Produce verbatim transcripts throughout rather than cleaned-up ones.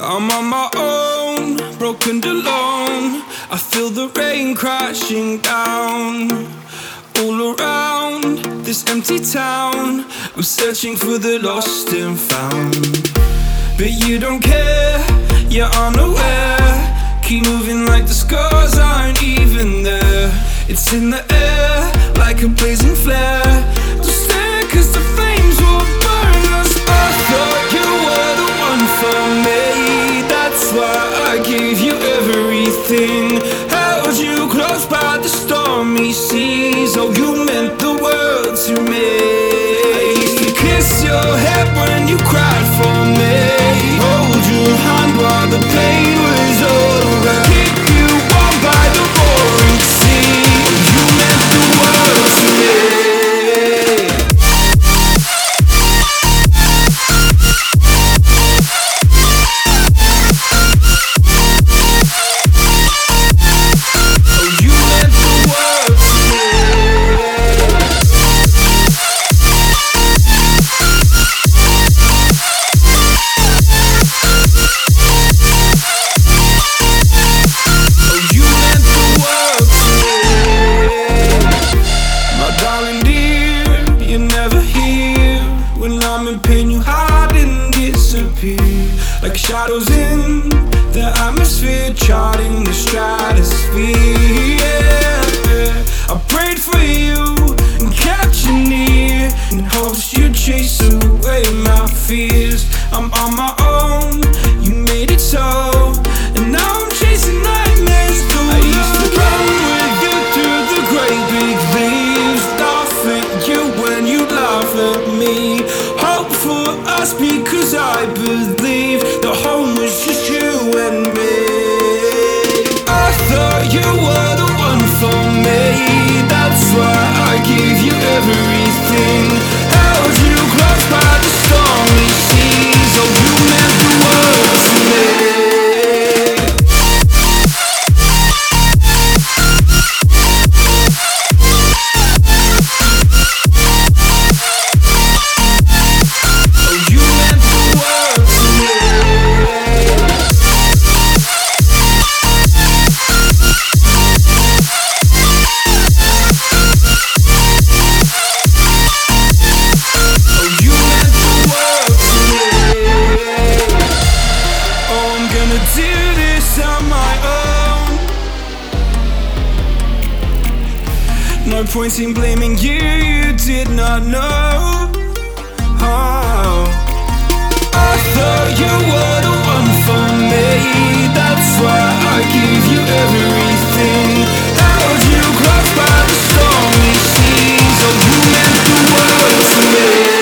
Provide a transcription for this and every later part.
I'm on my own, broken and alone. I feel the rain crashing down all around this empty town. I'm searching for the lost and found, but you don't care, you're unaware. Keep moving like the scars aren't even there. It's in the air like a blazing flare. Don't stare cause the flames will burn us. I thought you were the one for me, that's why I gave you everything. Held you close by the stormy seas. Oh, you meant the world to me. I used to kiss your head when you cried for me, hold your hand while the pain was over, keep you warm by the roaring sea. You meant the world to me. Like shadows in the atmosphere, charting the stratosphere. Yeah. I prayed for you and kept you near in hopes you'd chase away my fears. I'm on my own, you made it so, and now I'm chasing nightmares too. I used to run with you through the great big leaves, laugh at you when you laugh at me. Hope for us because I believe the home was just you and me. I thought you were the one for me, that's why I gave you everything. Held you close by the stormy seas. Oh, you meant the world to me. No point in blaming you, you did not know. Oh, I thought you were the one for me, that's why I gave you everything. Held you close by the stormy seas. Oh, you meant the world to me.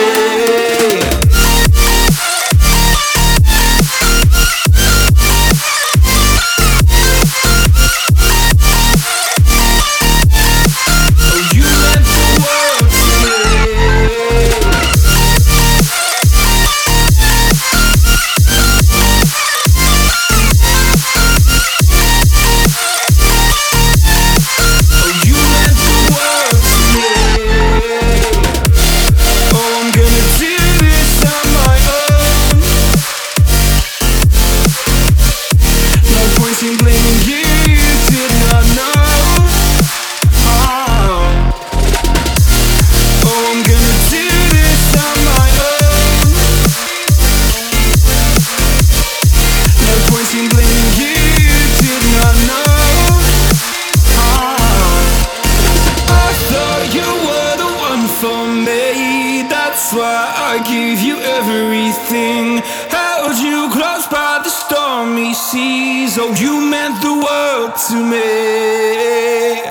That's why I gave you everything. Held you close by the stormy seas. Oh, you meant the world to me.